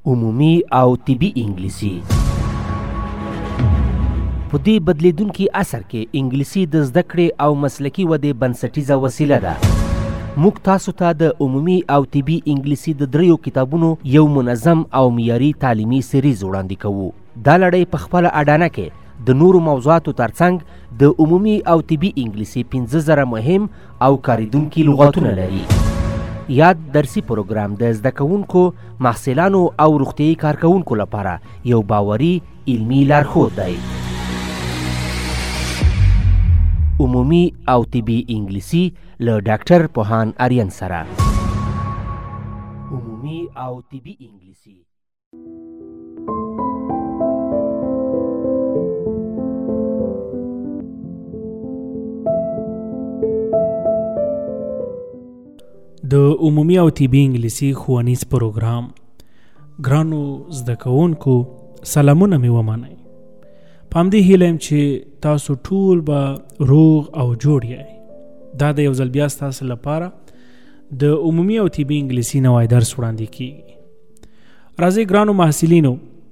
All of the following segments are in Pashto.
عمومي او طبي انګلیسي. په دې بدلیدونکي عصر کې انګلیسي د زده کړې او مسلکي ودې بنسټیزه وسیله ده. موږ تاسو ته د عمومي او طبي انګلیسي د 3 کتابونو یو منظم او معیاري تعلیمي سریز وړاندې کوو. دا لړۍ په خپله اډانه کې د نورو موضوعاتو ترڅنګ د عمومي او طبي انګلیسي 15,000 مهم او کاریدونکي لغاتونه لري. یاد درسي پروګرام د زده کوونکو، محصلانو او روغتیايي کارکوونکو لپاره یو باوري علمي لارښود دی. عمومي او طبي انګلیسي له ډاکټر پوهان آریان سره. عمومي او طبي انګلیسي. د عمومي او طبي انګلیسي ښوونیز پروګرام ګرانو زده کوونکو سلامونه مې ومنئ. په همدې هیله یم چې تاسو ټول به روغ او جوړ یئ. دا د یو ځل بیا ستاسو لپاره د عمومي او طبي انګلیسي نوی درس وړاندې کیږي. راځئ ګرانو محصلینو،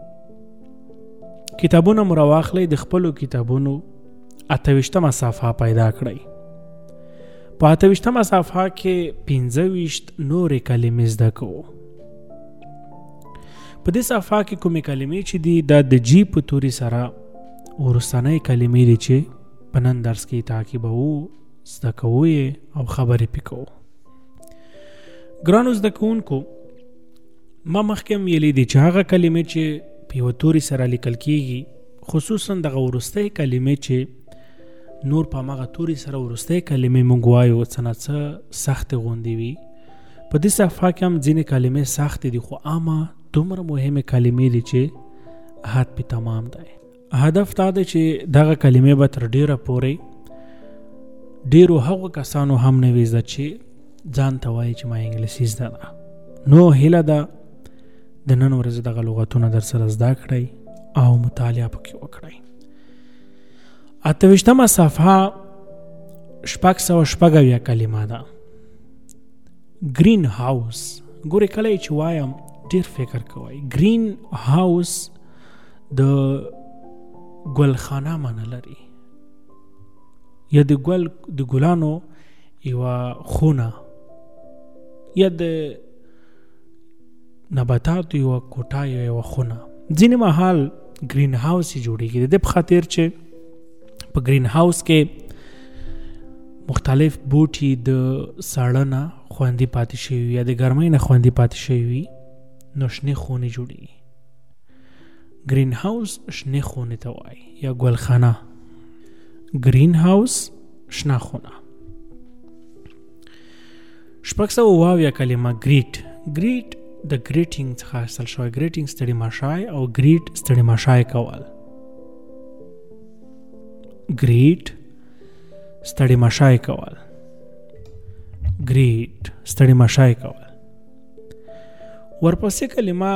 کتابونه مو راواخلئ، د خپلو کتابونو 28مه صفحه پیدا کړئ. په 28مه صفحه کې 25 نورې کلمې زده کوو. په دې صفحه کې کومې کلمې چې دي دا د جی په توري سره وروستنۍ کلمې دي چې په نن درس کې تعقیبوو، زده کوو او خبرې پې کوو. ګرانو زده کوونکو، ما مخکې هم ویلي دي چې هغه کلمې چې په یوه توري سره لیکل کېږي، خصوصا دغه وروستۍ کلمې چې نور په هماغه توري سره وروستۍ کلمې موږ وایو څه نه څه سختې غوندې وي. په دې صفحه کې هم ځینې کلمې سختې دي، خو عامه دومره مهمې کلمې دي چې حد پې تمام دی. هدف دا دی چې دغه کلمې به تر ډیره پورې ډیرو هغو کسانو هم نه وي زده چې ځان ته وایي چې ما انګلیسي زده ده. نو هیله ده د نن ورځې دغه لغتونه در سره زده کړئ او مطالعه پکې وکړئ. 28مه صفحه 670 کلمه ده. گرین هاوس. ګورې کله چې وایم ډیر فکر کوئ. گرین هاوس د ګلخانه معنی لري، یا د ګلانو یوه خونه، یا د نباتاتو یوه کوټه یا یوه خونه. ځینې مهال گرین هاوس یې جوړېږي د دې په خاطر چې په گرین هاوس کې مختلف بوټي د ساړه نه خوندي پاتې شوي یا د ګرمۍ نه خوندي پاتې شوي، نو شنې خونې جوړېږي. گرین هاوس شنې خونې ته وایي یا ګلخانه. گرین هاوس شنه خونه. 670 کلمه گریټ. گریټ د ګریټینګ څخه اخیستل شوی. ګریټینګ ستړي مشای او گریټ ستړي مشای کول. گریټ ستړي مشای کول. گریټ ستړي مشای کول. ورپسې کلمه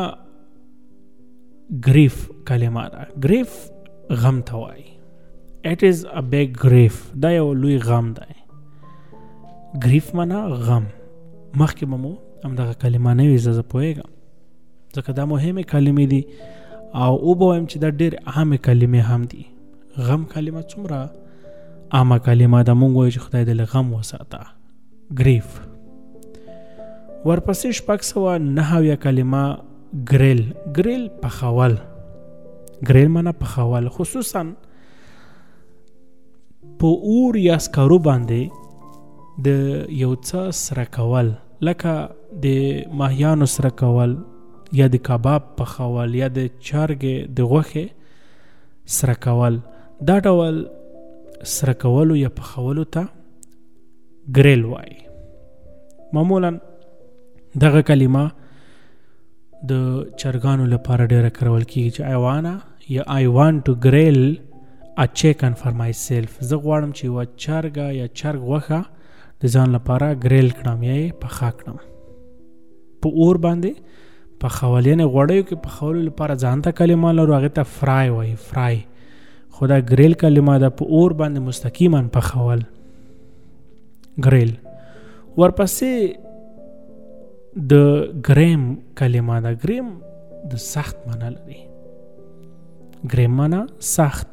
گریف کلمه ده. گریف غم ته وایي. It is a big grief. دا یو لوی غم دی. گریف معنا غم. مخکې به مو همدغه کلمه نه وي، زه پوهېږم، ځکه دا مهمې کلمې دي او به وایم چې دا ډېرې عامې کلمې هم دي. غم کلمه څومره عامه کلمه ده، موږ وایو چې خدای دې له غم وساته. گریف. ورپسې 690 کلمه گریل. گریل پخول. گریل معنا پخول، خصوصا په اور یا سکارو باندې د یو څه سره کول، لکه د ماهیانو سره کول یا د کباب پخول یا د چرګې د غوښې سره کول. دا ډول سره کولو یا پخولو ته گریل وایي. معمولا دغه کلمه د چرګانو لپاره ډیره کارول کیږي چې I want to grill a chicken for myself. زه غواړم چې یوه چرګه یا چرګ غوښه د ځان لپاره گریل کړم یا یې پخه کړم. په اور باندې پخول، یعنې غوړیو کې پخولو لپاره ځان ته کلمه لرو، هغې ته فرای وایي. فرای. خو دا گریل کلمه ده، په اور باندې مستقیما پخول. گریل. ورپسې د ګریم کلمه ده. ګریم د سخت معنا لري. ګریم معنا سخت.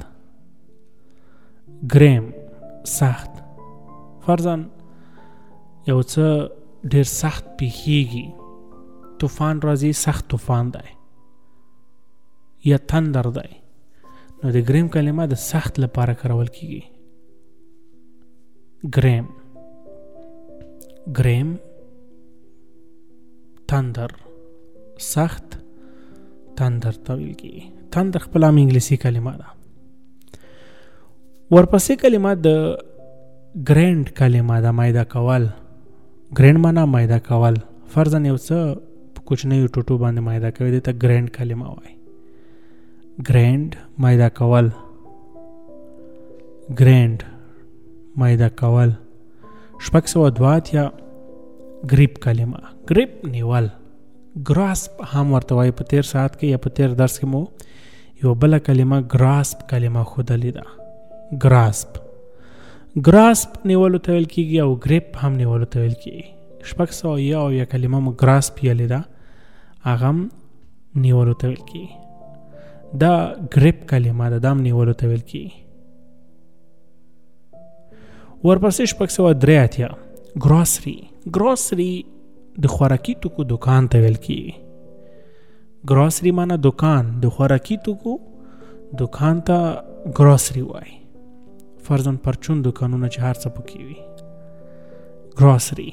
ګریم سخت. فرضاً یو څه ډیر سخت پیښیږي، طوفان راځي، سخت طوفان دی یا تندر دی، نو د ګریم کلمه د سخت لپاره کارول کیږي. ګریم، ګریم، تندر، سخت، تندر ته ویل کیږي. تندر خپل هم انګلیسي کلمه ده. ورپسې کلمه د ګرینډ کلمه ده، میده کول. ګرینډ معنا میده کول. فرضاً یو څه په کوچنیو ټوټو باندې میده کوي، دې ته ګرینډ کلمه وایي. ګرینډ میده کول، ګرینډ میده کول. 602 یا ګریپ کلمه. ګریپ نیول. ګراسپ هم ورته وایي. په تیر ساعت کې یا په تیر درس کې مو یو بله کلمه ګراسپ کلمه ښودلې ده. ګراسپ، ګراسپ نیولو ته ویل کېږي او ګریپ هم نیولو ته ویل کېږي. 601 کلمه مو ګراسپ یلې ده، هغه هم نیولو ته ویل کېږي. دا ګریپ کلمه ده، دا هم نیولو ته ویل کېږي. ورپسې 603 ګروسري. ګروسري د خوراکي توکو دکان ته ویل کېږي. ګروسري معنا دکان، د خوراکي توکو دکان ته ګروسري وایي. فرضاً پرچون دکانونه چې هر څه پکې وي. ګروسري.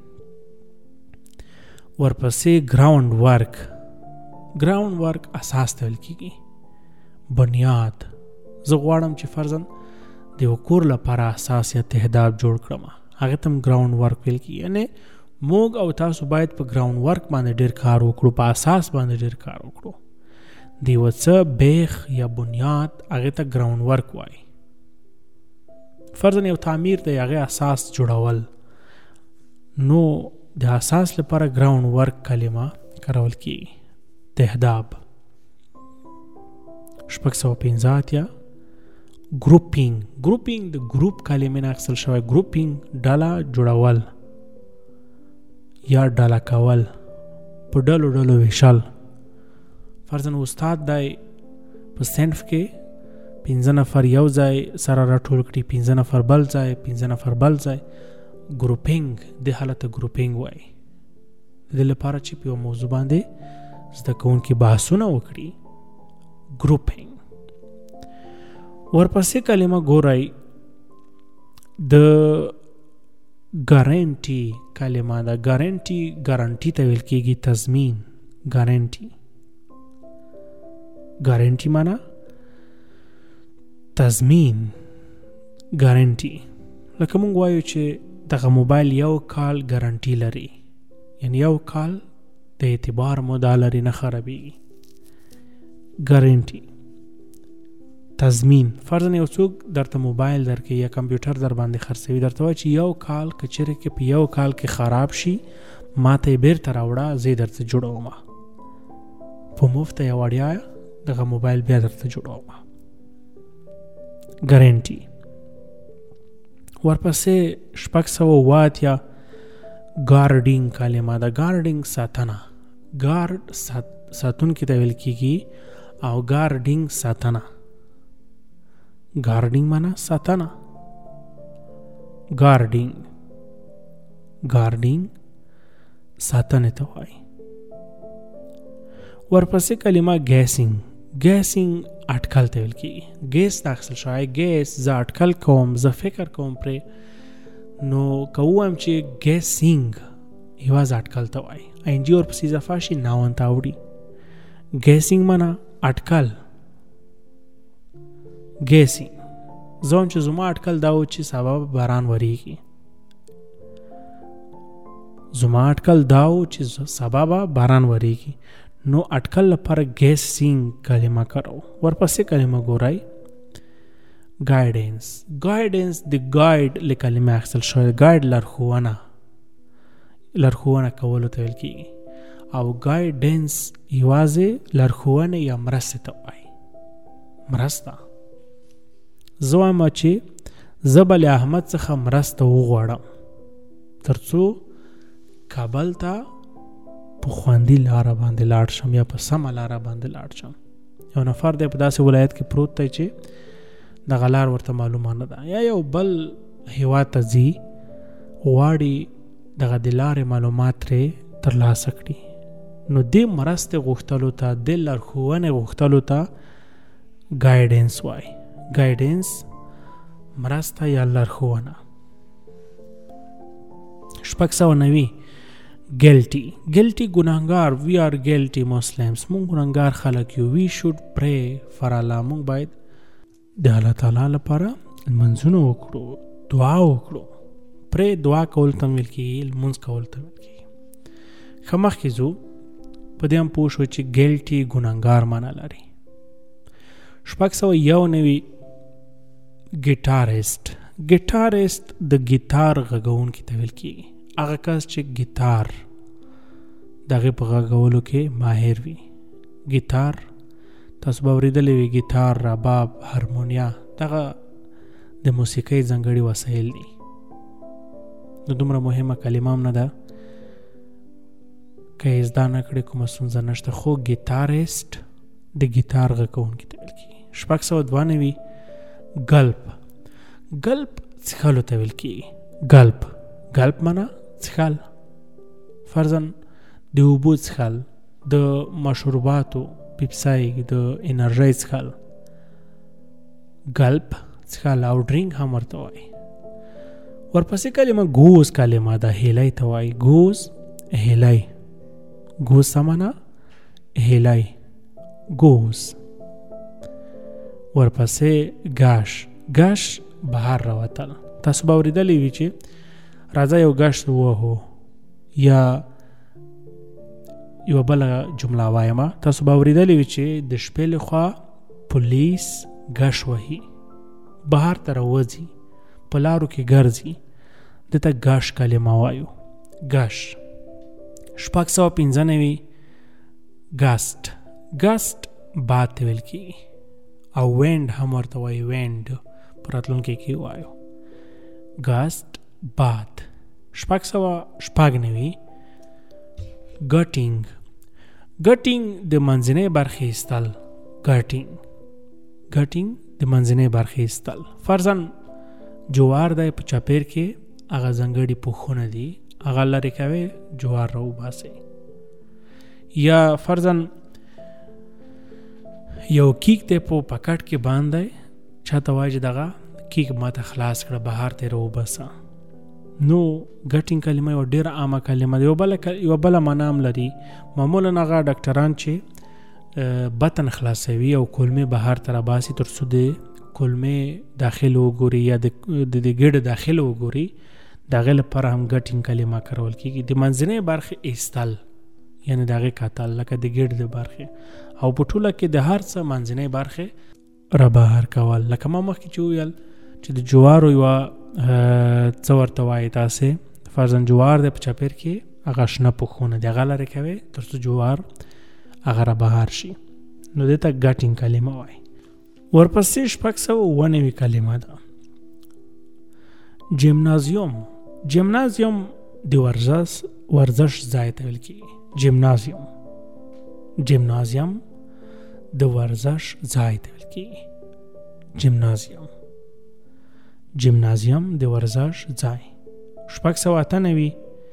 ورپسې ګراوند ورک. ګراوند ورک اساس ته ویل کېږي، بنیاد. زه غواړم چې فرضاً د یو کور لپاره اساس یا تهداب جوړ کړم، هغه ته هم ګراوند ورک ویل کېږي. یعنې موږ او تاسو باید په ګراوند ورک باندې ډېر کار وکړو، په اساس باندې ډېر کار وکړو. د یو څه بیخ یا بنیاد هغې ته ګراوند ورک وایي. فرضاً یو تعمیر د هغې اساس جوړول، نو د اساس لپاره ګراوند ورک کلمه کارول کېږي. تهداب. 615 ګروپینګ. ګروپینګ د ګروپ کلمې نه اخیستل شوی. ګروپینګ ډله جوړول یا ډله کول، په ډلو ډلو ویشل. فرضاً استاد دی په صنف کې 15 نفر یو ځای سره راټول کړي، 15 نفر بل ځای، 15 نفر بل ځای. ګروپینګ د حالت ګروپینګ وایي. د دې لپاره چې په یو موضوع باندې زده کوونکي بحثونه وکړي. ګروپینګ. ورپسې کلمه ګورئ د ګارنټي کلمه ده. ګارنټي، ګارنټي ته ویل کېږي تضمین. ګارنټي. ګارنټي معنا تضمین. ګارنټي لکه مونږ وایو چې دغه موبایل 1 کال ګارنټي لري، یعنی 1 کال د اعتبار موده لري، نه خرابېږي. ګارنټي تضمین. فرضاً یو څوک درته موبایل درکوي یا کمپیوټر در باندې خرڅوي، درته وایي چې 1 کال که چېرې کې په 1 کال کې خراب شي ما ته یې بېرته راوړه، زه یې درته جوړوم، په مفته یا وړیا دغه موبایل بیا درته جوړوم. ګارنټي. ورپسې 608 ګارډینګ کلمه ده. ګارډینګ ساتنه. ګارډ ساتونکي ته ویل کېږي او ګارډینګ ساتنه. ګارډینګ معنا ساتنه. ګارډینګ، ګارډینګ ساتنه ته وایي. ورپسې کلمه ګیسینګ. ګیسینګ اټکل ته ویل کېږي. ګیس ته اخیستل شوی. ګیس زه اټکل کوم، زه فکر کوم پرې، نو که ووایم چې ګیسینګ یوازې اټکل ته وایي. ING ورپسې اضافه شي ناون ته اوړي. ګیسینګ معنا اټکل. ګیسینګ. زه وایم چې زما اټکل دا و چې سبا باران وریږي. زما اټکل دا و چې سبا به باران وریږي. نو اټکل لپاره ګیسینګ کلمه کارو. ورپسې کلمه ګورئ ګایډنس. ګایډنس د ګایډ له کلمې اخیستل شوی. ګایډ لارښوونه، لارښوونه کولو ته ویل کېږي. او ګایډنس یوازې لارښوونې یا مرستې ته وایي. مرسته. زه وایم چې زه به له احمد څخه مرسته وغواړم تر څو کابل ته په خواندي لاره باندې لاړ شم یا په سمه لاره باندې لاړ شم. یو نفر دی په داسې ولایت کې پروت دی چې دغه لار ورته معلومه نه ده، یا یو بل هیواد ته ځي غواړي دغه د لارې معلومات ترې ترلاسه کړي، نو دې مرستې غوښتلو ته، د لارښوونې غوښتلو ته ګایډنس وایي. ګایډنس مرسته یا لارښوونه. 690 ګلټي ګناهګار. وی آر ګلټي مسلمز، مونږ ګناهګار خلک یو. وی شوډ پری فار الله، مونږ باید د الله تعالی لپاره منځونه وکړو، دعا وکړو. پری دعا کول ته ویل کېږي، لمونځ کول ته ویل کېږي. ښه مخکې ځو په دې هم پوه شو چې ګلټي ګناهګار معنا لري. 691 ګیټاریسټ د ګیتار غږونکي ته ویل کېږي. هغه کس چې ګیتار دغه په غږولو کې ماهر وي. ګیتار تاسو به اورېدلی وي، ګیتار، رباب، هارمونیا، دغه د موسیقۍ ځانګړي وسایل دي. نو دومره مهمه کلمه هم نه ده، که یې زده نه کړې کومه ستونزه نشته، خو ګیتاریسټ د ګیتار غږونکي ته ویل کېږي. 692 ګلپ څښلو ته ویل کېږي. ګلپ معنا څښل، فرضاً د اوبو څښل، د مشروباتو، پیپسای، د انرژۍ څښل، ګلپ څښل، او ډرینک هم ورته وایي. ورپسې کلمه ګوز کلمه ده، هیلی ته وایي. ګوز څه معنا؟ هیلی، ګوز. ورپسې ګاش بهر راوتل. تاسو به اورېدلی وي چې راځه یو ګشت ووهو، یا یوه بله جمله وایمه، تاسو به اورېدلی وي چې د شپې لخوا پولیس ګش وهي، بهر ته راوځي، په لارو کې ګرځي، دې ته ګش کلمه وایو. ګش. 695 ګسټ باد ته ویل کېږي، او وینډ هم ورته وایي. وینډ په راتلونکي کې وایو. ګسټ باد. 696 ګټینګ د منځنۍ برخې ایستل. ګټینګ د منځنۍ برخې ایستل. فرضاً جوار دی په چاپیر کې، هغه ځانګړي پوښونه دي، هغه لرې کوي، جوار راوباسئ. یا فرضاً یو کیک دی په پکټ کې باندې، چاته وایي چې دغه کیک ماته خلاص کړه، بهر ته راوباسه. نو ګټینګ کلمه یو ډېره عامه کلمه ده. یو بله معنا هم لري. معمولاً هغه ډاکټران چې بطن خلاصوي او کولمې بهر ته راباسي تر څو د کولمې داخل وګوري یا د ګېډه داخل وګوري، د هغې لپاره هم ګټینګ کلمه کارول کېږي. د منځنۍ برخې ایستل یعنې د هغې کتل، لکه د ګېډې د برخې، او په ټوله کې د هر څه منځنۍ برخې را بهر کول. لکه ما مخکې چې وویل چې د جوارو یوه څه ورته وایي، تاسې فرضاً جوار دی په چاپیر کې، هغه شنه پوښونه دي، هغه لرې کوي تر څو جوار هغه را بهر شي، نو دې ته ګټینګ کلمه وایي. ورپسې 697 کلمه ده جیمنازیوم د ورزش ځای ته ویل کېږي. جیمنازیوم د ورزش ځای ته ویل کېږي. جیمنازیوم د ورزش ځای. 698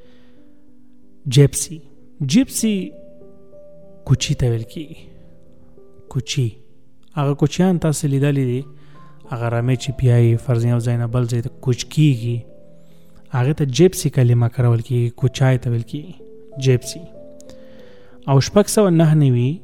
جیپسي کوچي ته ویل کېږي. کوچي هغه کوچیان تاسو لیدلی دي، هغه رمې چې پیایي فرض یو ځای نه بل ځای ته کوچ کېږي، هغې ته جیپسي کلمه کارول کېږي، کوچای ته ویل کېږي جیپسي. او 699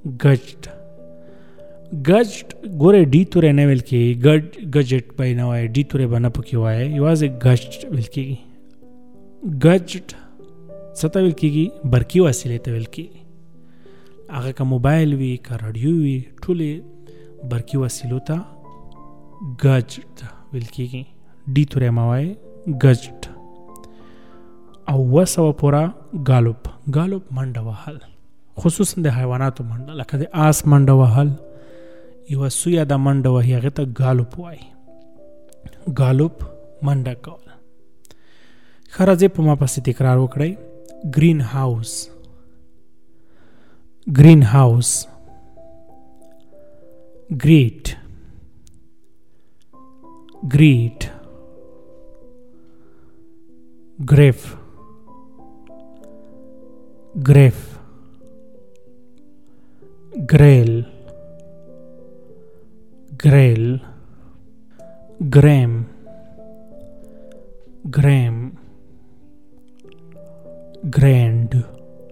ګجټ ګوره ډي تورې نه ویل کېږي، ګجټ به یې نه وایي، ډي تورې به نه پکې وایي، یوازې ګجټ ویل کېږي. ګجټ څه ته ویل کېږي؟ برقي وسیلې ته ویل کېږي. هغه که موبایل وي، که راډیو وي، ټولې برقي وسیلو ته ګجټ ویل کېږي، ډي تورې مه وایي، ګجټ. او 200 پوره ګالوپ منډه وهل، خصوصا د حیواناتو منډه، لکه د آس منډه وهل، یوه سویه د منډه وهي، هغې ته ګالوپ وایي. ګالوپ منډه کول. ښه راځئ په ما پسې تکرار وکړئ. greenhouse, greet, greet, grave, grave, grail, grail, gram, gram, grand,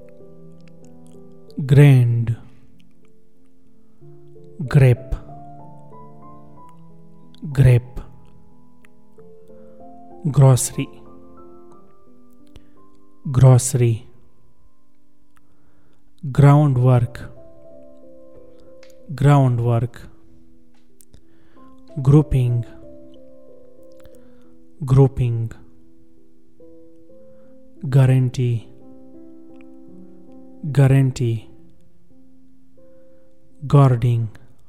grand, grape, grape, grocery, grocery, groundwork, groundwork, grouping, grouping, guarantee, guarantee, guarding,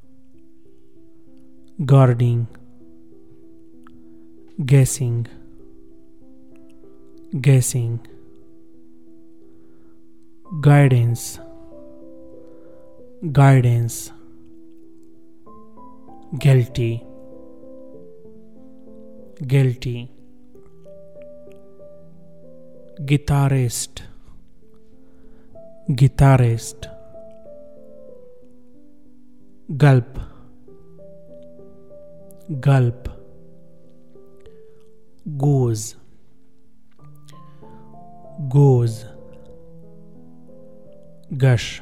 guarding, guessing, guessing, guidance, guidance, guilty, guilty, guitarist, guitarist, gulp, gulp, goes, goes, gush,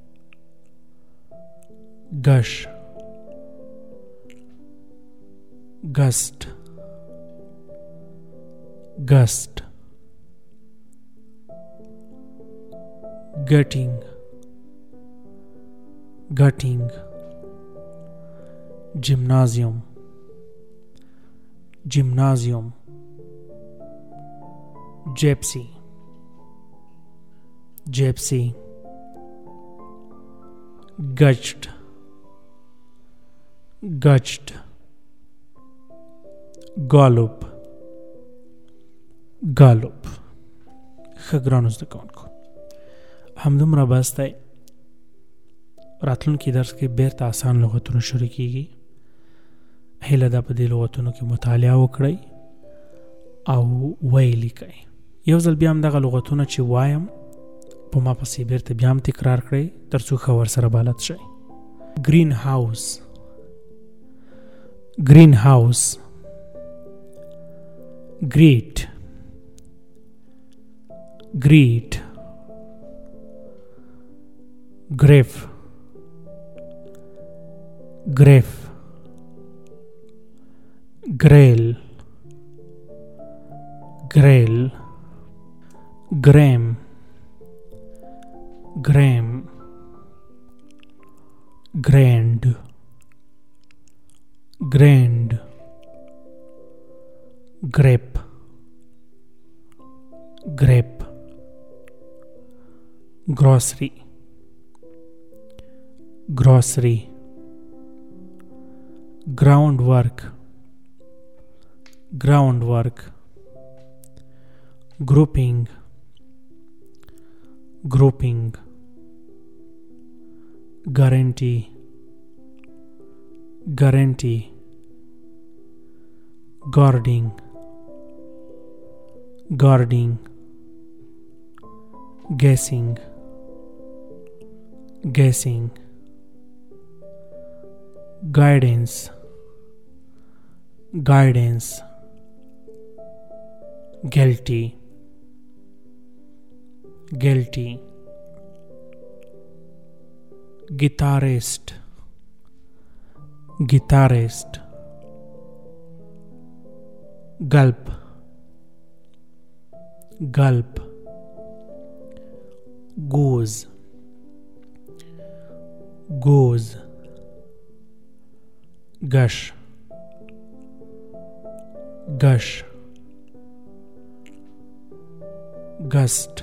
gush, gust, gust, gutting, gutting, gymnasium, gymnasium, gypsy, gypsy, gutched, gutched, gollop, gollop. ښه زده کوونکو همدومره بس دی. راتلونکي درس کې بیرته آسان لغتونه شروع کیږي. هیله ده په دې لغتونو کې مطالعه وکړئ او ویې لیکئ. یو ځل بیا هم دغه لغتونه چې وایم په ما پسې بیرته بیا هم تکرار کړئ تر څو ښه ورسره بلد شئ. green house, green house, greet, greet, grave, grave, grail, grail, gram, gram, grand, grand, grape, grape, grocery, grocery, groundwork, groundwork, grouping, grouping, guarantee, guarantee, guarding, guarding, guessing, guessing, guidance, guidance, guilty, guilty, guitarist, guitarist, gulp, gulp, goes, goes, gush, gush, gust,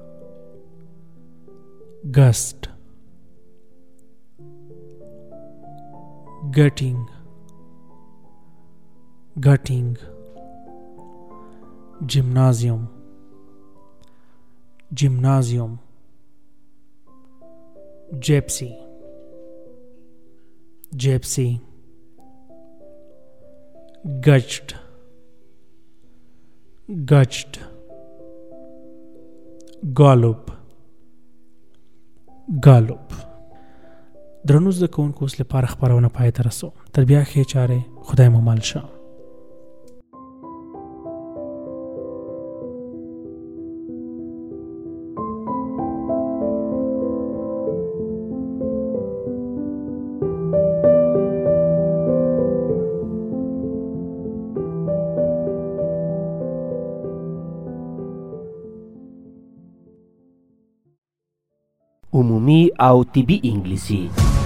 gust, gutting, gutting, gymnasium, gymnasium, gypsy, gypsy, gudged, gudged, gollop, gollop. درنو زده کوونکو اوس لپاره خپرونه پای ته رسوم. تر بیا ښې چارې خدای مو مل شه. عمومي او طبي انګلیسي.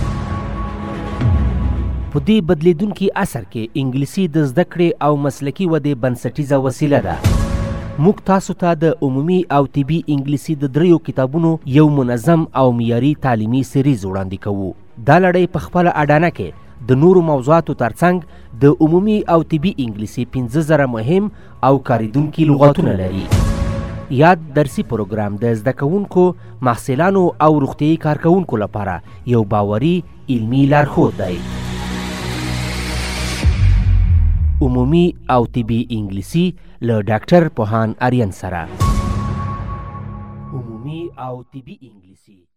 په دې بدلیدونکي عصر کې انګلیسي د زده کړې او مسلکي ودې بنسټیزه وسیله ده. موږ تاسو ته د عمومي او طبي انګلیسي د 3 کتابونو یو منظم او معیاري تعلیمي سریز وړاندې کوو. دا لړۍ په خپله اډانه کې د نورو موضوعاتو ترڅنګ د عمومي او طبي انګلیسي 15,000 مهم او کاریدونکي لغتونه لري. یاد درسي پروګرام د زده کوونکو، محصلانو او روغتیايي کارکوونکو لپاره یو باوري علمي لارښود دی. عمومي او طبي انګلیسي له ډاکټر پوهان آریان سره. عمومي او طبي انګلیسي